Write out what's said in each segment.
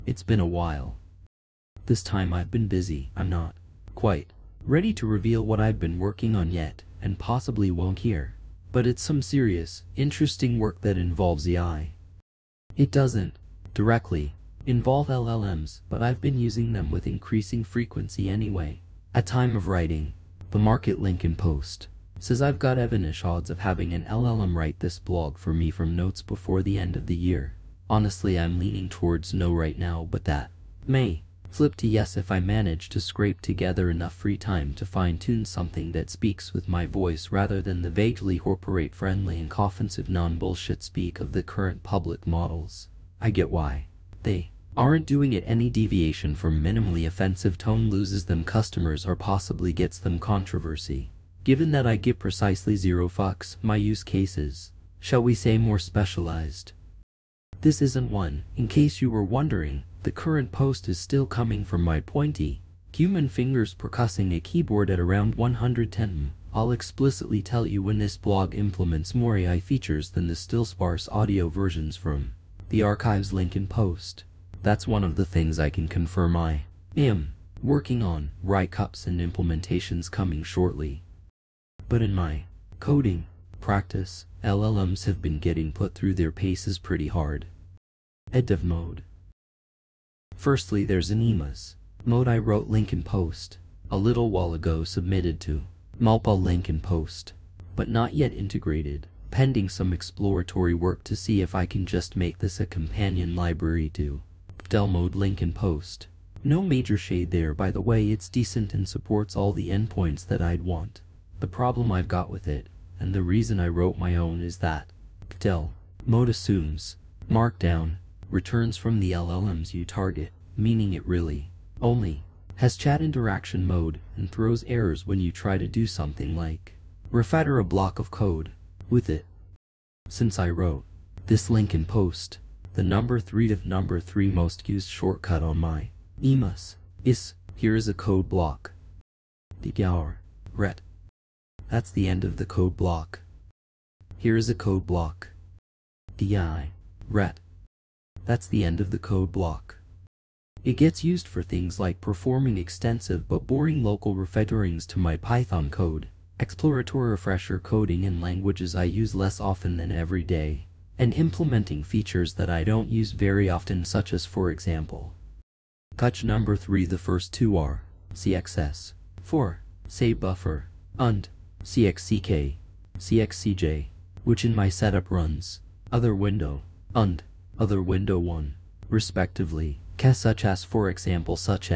It's been a while. This time I've been busy. I'm not quite ready to reveal what I've been working on yet, and possibly won't here. But it's some serious, interesting work that involves AI. It doesn't directly involve LLMs, but I've been using them with increasing frequency anyway. At time of writing, the Market Lincoln Post says I've got evenish odds of having an LLM write this blog for me from notes before the end of the year. Honestly, I'm leaning towards no right now, but that may flip to yes if I manage to scrape together enough free time to fine-tune something that speaks with my voice rather than the vaguely corporate-friendly and offensive non-bullshit speak of the current public models. I get why they aren't doing it. Any deviation from minimally offensive tone loses them customers or possibly gets them controversy. Given that I give precisely zero fucks, my use cases, shall we say, more specialized. This isn't one. In case you were wondering, the current post is still coming from my pointy human fingers percussing a keyboard at around 110. I'll explicitly tell you when this blog implements more AI features than the still sparse audio versions from the archives Lincoln Post. That's one of the things I can confirm I am working on. Write-ups and implementations coming shortly. But in my coding practice, LLMs have been getting put through their paces pretty hard. Dev mode. Firstly, there's an EMAS mode. I wrote Lincoln Post a little while ago, submitted to Malpa Lincoln Post, but not yet integrated, pending some exploratory work to see if I can just make this a companion library to Del mode Lincoln Post. No major shade there, by the way. It's decent and supports all the endpoints that I'd want. The problem I've got with it, and the reason I wrote my own, is that Del mode assumes Markdown returns from the LLMs you target, meaning it really only has chat interaction mode and throws errors when you try to do something like refactor a block of code with it. Since I wrote this Lincoln Post, the number 3 most used shortcut on my EMAS is here is a code block. Ret. That's the end of the code block. Here is a code block. Ret. That's the end of the code block. It gets used for things like performing extensive but boring local refactorings to my Python code, exploratory refresher coding in languages I use less often than every day, and implementing features that I don't use very often, such as, for example, touch number 3. The first two are CXS, 4, say buffer, und, CXCK, CXCJ, which in my setup runs other window, und, other window 1, respectively, such as for example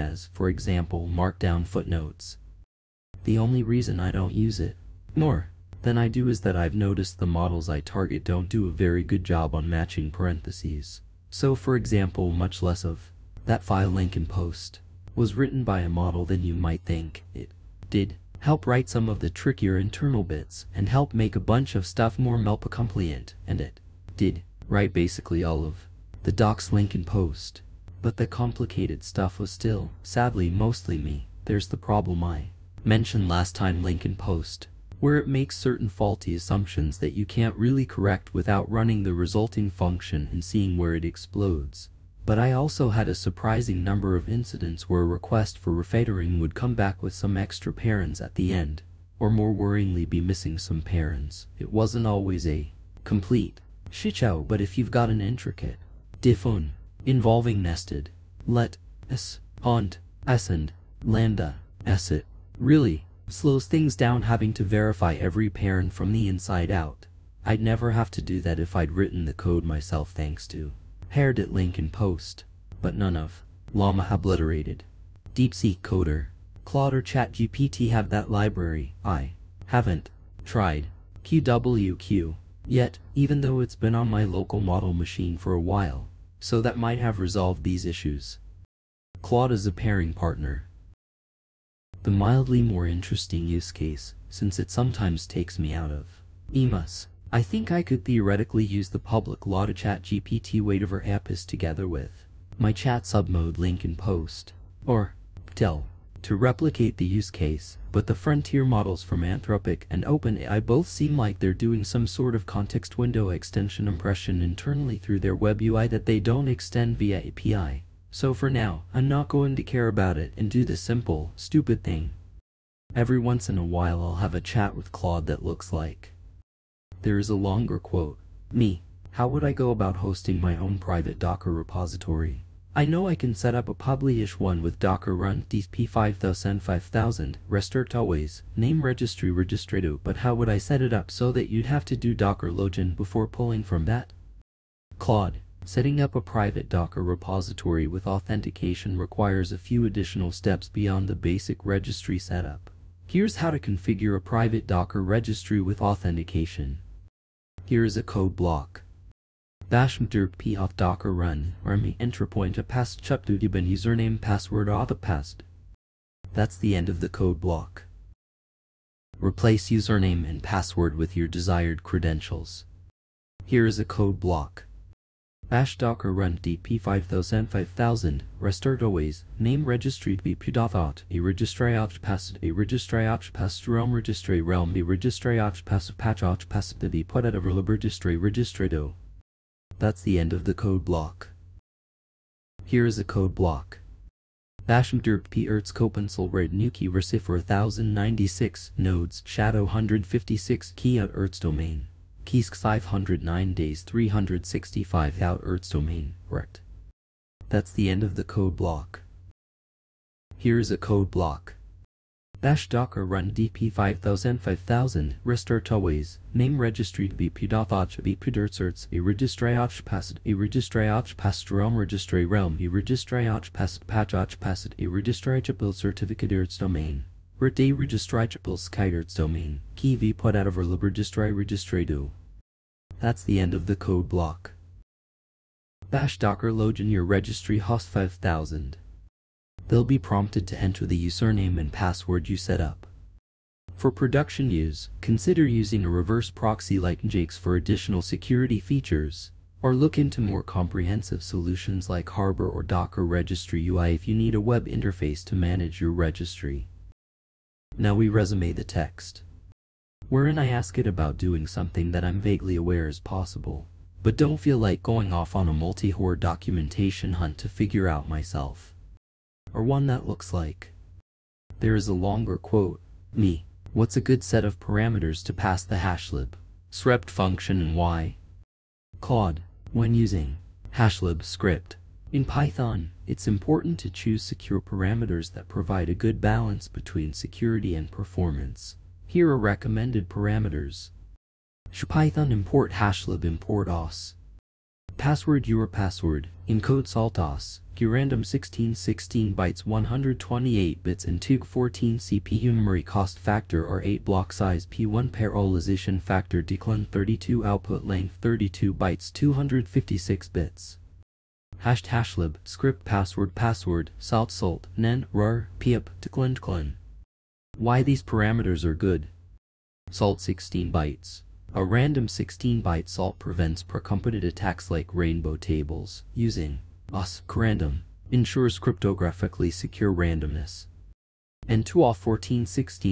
markdown footnotes. The only reason I don't use it more than I do is that I've noticed the models I target don't do a very good job on matching parentheses. So for example, much less of that file Lincoln Post was written by a model than you might think. It did help write some of the trickier internal bits and help make a bunch of stuff more Malpa compliant, and it did write basically all of the docs Lincoln Post. But the complicated stuff was still, sadly, mostly me. There's the problem I mentioned last time, Lincoln Post, where it makes certain faulty assumptions that you can't really correct without running the resulting function and seeing where it explodes. But I also had a surprising number of incidents where a request for refactoring would come back with some extra parens at the end, or more worryingly be missing some parens. It wasn't always a complete shitshow, but if you've got an intricate diff-un involving nested let s und s and lambda s, it really slows things down having to verify every parent from the inside out. I'd never have to do that if I'd written the code myself, thanks to Hared Lincoln Post, but none of Llama Obliterated, DeepSeek Coder, Claude or ChatGPT have that library. I haven't tried QWQ yet, even though it's been on my local model machine for a while, so that might have resolved these issues. Claude is a pairing partner. The mildly more interesting use case, since it sometimes takes me out of EMAS. I think I could theoretically use the public law to ChatGPT whatever app is together with my chat submode Lincoln Post, or Del, to replicate the use case, but the frontier models from Anthropic and OpenAI both seem like they're doing some sort of context window extension impression internally through their web UI that they don't extend via API. So for now, I'm not going to care about it and do the simple, stupid thing. Every once in a while I'll have a chat with Claude that looks like. There is a longer quote. Me. How would I go about hosting my own private Docker repository? I know I can set up a publish one with Docker run DP 5000 restart always, name registry registrado, but how would I set it up so that you'd have to do Docker login before pulling from that? Claude. Setting up a private Docker repository with authentication requires a few additional steps beyond the basic registry setup. Here's how to configure a private Docker registry with authentication. Here is a code block. Bash p off docker run, army enter point a pass chup to given username password auth a past. That's the end of the code block. Replace username and password with your desired credentials. Here is a code block. Bash docker run dp 5000 restart always, name registry bp.auth, a registry auth passed, a registry auth passed realm registry realm, a registry auth passed patch auth passed to be put out of registry registrado. That's the end of the code block. Here is a code block. Bash p erts copensol red nuki receiver 1096 nodes shadow 156 key out erts domain. Keysk 509 days 365 out erts domain, rect. That's the end of the code block. Here is a code block. Bash docker run dp 5000 restart always, name registry bp.auth bp.certs, a registry auth passed, a registry auth passed realm registry realm, a registry auth passed patch auth passed, a registry chipil certificate erts domain. Ret a registry chipil sky erts domain, key v put out of registry registrado. That's the end of the code block. Bash docker login your registry host 5000. They'll be prompted to enter the username and password you set up. For production use, consider using a reverse proxy like Nginx for additional security features, or look into more comprehensive solutions like Harbor or Docker Registry UI if you need a web interface to manage your registry. Now we resume the text, wherein I ask it about doing something that I'm vaguely aware is possible, but don't feel like going off on a multi-horde documentation hunt to figure out myself. Or one that looks like. There is a longer quote. Me. What's a good set of parameters to pass the hashlib, script function and why? Claude. When using hashlib script in Python, it's important to choose secure parameters that provide a good balance between security and performance. Here are recommended parameters. Python import hashlib import os. Password your password, encode saltos, random 16 bytes 128 bits and TUG14 CPU memory cost factor are 8 block size P1 parallelization factor decline 32 output length 32 bytes 256 bits. Hashlib, script password, salt, nen, rar, piep, decline. Why these parameters are good. Salt 16 bytes. A random 16-byte salt prevents precomputed attacks like rainbow tables, using random, ensures cryptographically secure randomness. And 2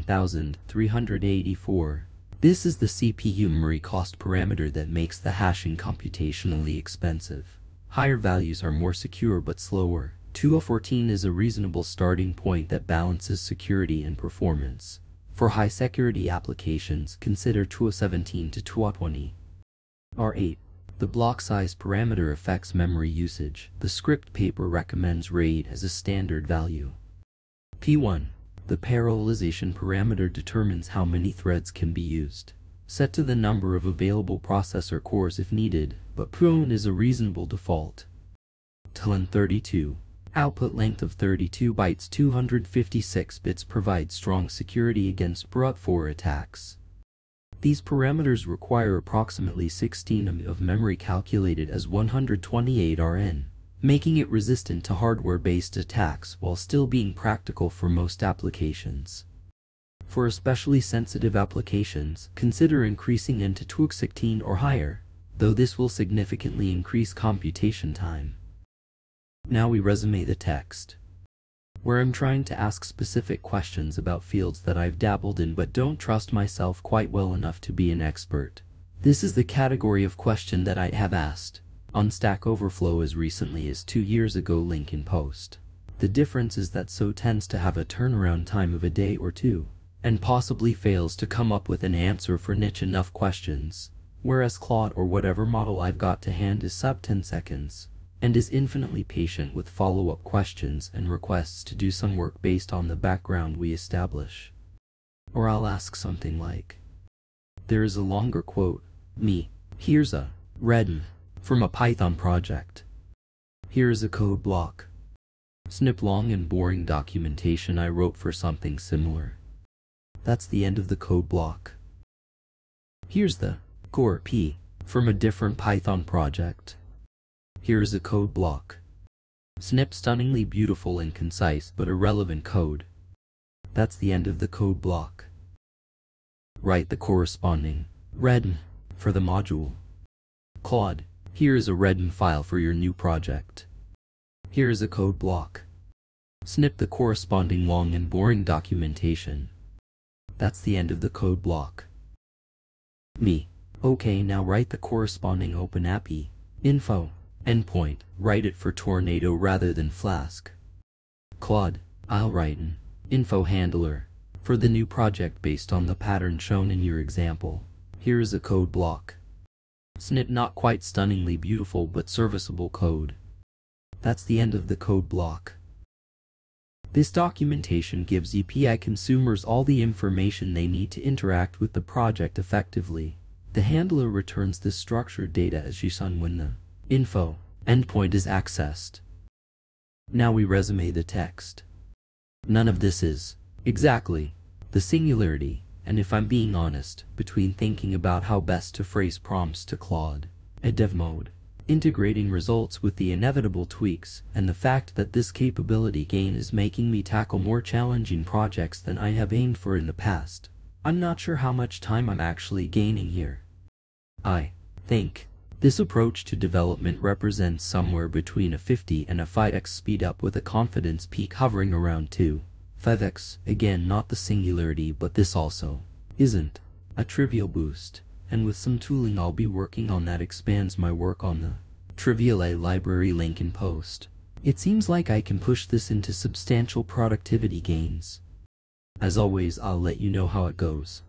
1616384. This is the CPU memory cost parameter that makes the hashing computationally expensive. Higher values are more secure but slower. 2 is a reasonable starting point that balances security and performance. For high security applications, consider 217 to 220. R8. The block size parameter affects memory usage. The script paper recommends RAID as a standard value. P1. The parallelization parameter determines how many threads can be used. Set to the number of available processor cores if needed, but P1 is a reasonable default. TLN32. Output length of 32 bytes 256 bits provides strong security against brute force attacks. These parameters require approximately 16 of memory calculated as 128 Rn, making it resistant to hardware-based attacks while still being practical for most applications. For especially sensitive applications, consider increasing into 216 or higher, though this will significantly increase computation time. Now we resume the text, where I'm trying to ask specific questions about fields that I've dabbled in but don't trust myself quite well enough to be an expert. This is the category of question that I have asked. on Stack Overflow as recently as 2 years ago. Link in post. The difference is that So tends to have a turnaround time of a day or two, and possibly fails to come up with an answer for niche enough questions, whereas Claude or whatever model I've got to hand is sub 10 seconds, and is infinitely patient with follow-up questions and requests to do some work based on the background we establish. Or I'll ask something like, there is a longer quote, me, here's a Redden from a Python project. Here is a code block. Snip long and boring documentation I wrote for something similar. That's the end of the code block. Here's the core P from a different Python project. Here is a code block. Snip stunningly beautiful and concise but irrelevant code. That's the end of the code block. Write the corresponding Redden for the module. Claude, here is a Redden file for your new project. Here is a code block. Snip the corresponding long and boring documentation. That's the end of the code block. Me. Okay, now write the corresponding OpenAPI info endpoint. Write it for Tornado rather than Flask. Claude, I'll write an info handler for the new project based on the pattern shown in your example. Here is a code block. Snip not quite stunningly beautiful but serviceable code. That's the end of the code block. This documentation gives API consumers all the information they need to interact with the project effectively. The handler returns this structured data as JSON when the info endpoint is accessed. Now we resume the text. None of this is exactly the singularity, and if I'm being honest, between thinking about how best to phrase prompts to Claude at dev mode, integrating results with the inevitable tweaks, and the fact that this capability gain is making me tackle more challenging projects than I have aimed for in the past, I'm not sure how much time I'm actually gaining here. I think this approach to development represents somewhere between a 50 and a 5x speed up with a confidence peak hovering around 2.5x. Again, not the singularity, but this also isn't a trivial boost, and with some tooling I'll be working on that expands my work on the Trivial A library. Link in post. It seems like I can push this into substantial productivity gains. As always, I'll let you know how it goes.